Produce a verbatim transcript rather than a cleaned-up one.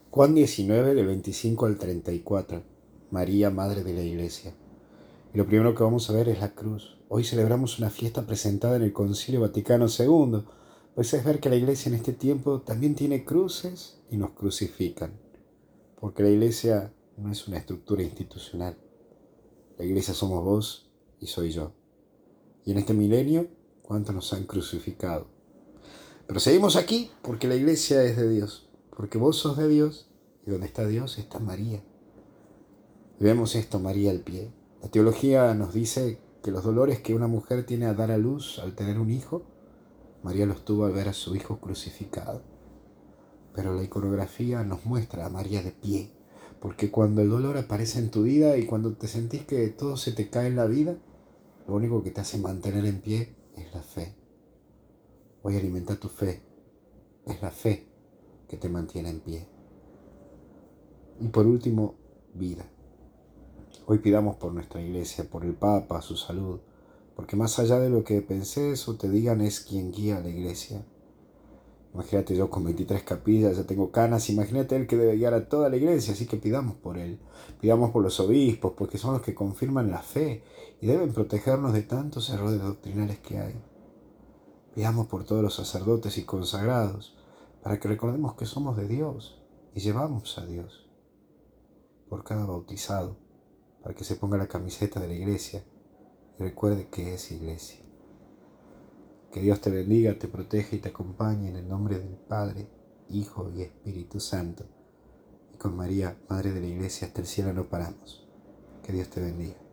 Juan diecinueve, del veinticinco al treinta y cuatro. María, Madre de la Iglesia. Y lo primero que vamos a ver es la cruz. Hoy celebramos una fiesta presentada en el Concilio Vaticano segundo, pues es ver que la Iglesia en este tiempo también tiene cruces y nos crucifican. Porque la Iglesia no es una estructura institucional. La Iglesia somos vos y soy yo. Y en este milenio, ¿cuántos nos han crucificado? Pero seguimos aquí porque la Iglesia es de Dios. Porque vos sos de Dios y donde está Dios está María. Y vemos esto, María al pie. La teología nos dice que los dolores que una mujer tiene a dar a luz al tener un hijo, María los tuvo al ver a su hijo crucificado. Pero la iconografía nos muestra a María de pie, porque cuando el dolor aparece en tu vida y cuando te sentís que todo se te cae en la vida, lo único que te hace mantener en pie es la fe. Hoy alimenta tu fe. Es la fe que te mantiene en pie. Y por último, vida. Hoy pidamos por nuestra iglesia, por el Papa, su salud, porque más allá de lo que pensés o te digan es quien guía a la iglesia. Imagínate yo con veintitrés capillas, ya tengo canas, imagínate él que debe guiar a toda la iglesia, así que pidamos por él, pidamos por los obispos, porque son los que confirman la fe y deben protegernos de tantos errores doctrinales que hay. Pidamos por todos los sacerdotes y consagrados, para que recordemos que somos de Dios y llevamos a Dios. Por cada bautizado, para que se ponga la camiseta de la iglesia y recuerde que es iglesia. Que Dios te bendiga, te proteja y te acompañe en el nombre del Padre, Hijo y Espíritu Santo. Y con María, Madre de la Iglesia, hasta el cielo no paramos. Que Dios te bendiga.